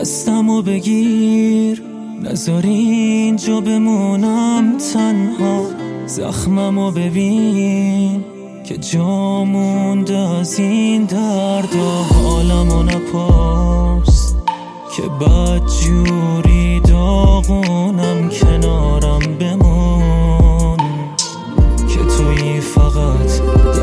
دستمو بگیر، نذار اینجا بمونم تنها. زخممو ببین که جا مونده از این درد و حالمو نپرس که بدجوری داغونم. کنارم بمون که تویی فقط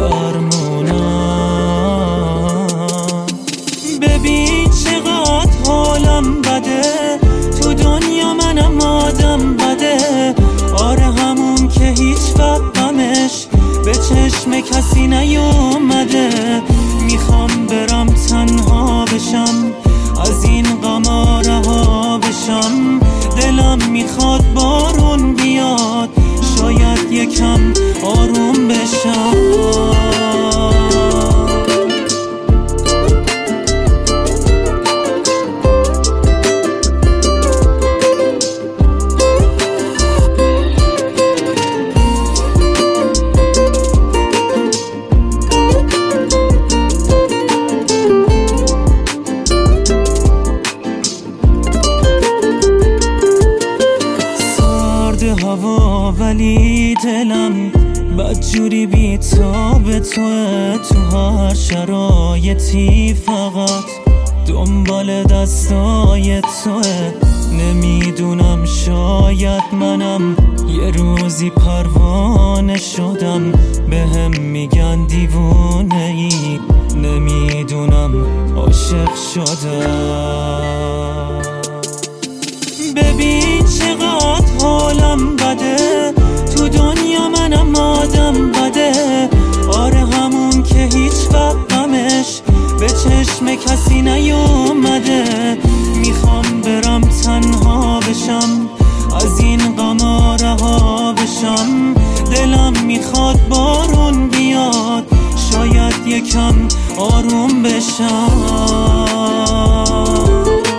درمونم. ببین چقدر حالم بده، تو دنیا منم آدم بده. آره همون که هیچ وقت غمش به چشم کسی نیومده. میخوام برم تنها بشم، از این غما رها بشم. دلم میخواد بارون بیاد، شاید یکم آروم بشم. هوا ولی دلم بدجوری بی‌تاب توه. تو هر شرایطی فقط دنبال دستای توه. نمیدونم شاید منم یه روزی پروانه شدم، بهم میگن دیوونه ای. نمیدونم عاشق شدم. ببین چقدر حالم بده، تو دنیا منم آدم بده. آره همون که هیچ وقت غمش به چشم کسی نیومده. میخوام برم تنها بشم، از این غما رها بشم. دلم میخواد بارون بیاد، شاید یکم آروم بشم.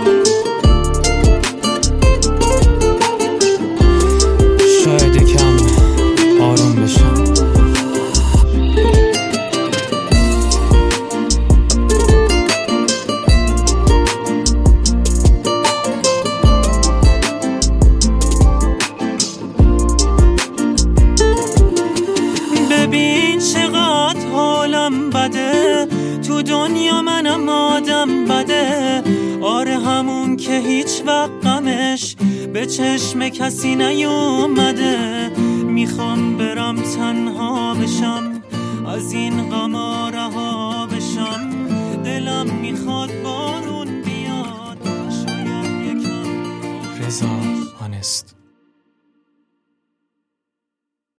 ببین چقدر حالم بده، تو دنیا منم آدم بده. آره همون که هیچ وقت غمش به چشم کسی نیومده. میخوام برم تنها بشم، از این غما رها بشم. دلم میخواد بارون بیاد، شاید یکم. رضا آنست.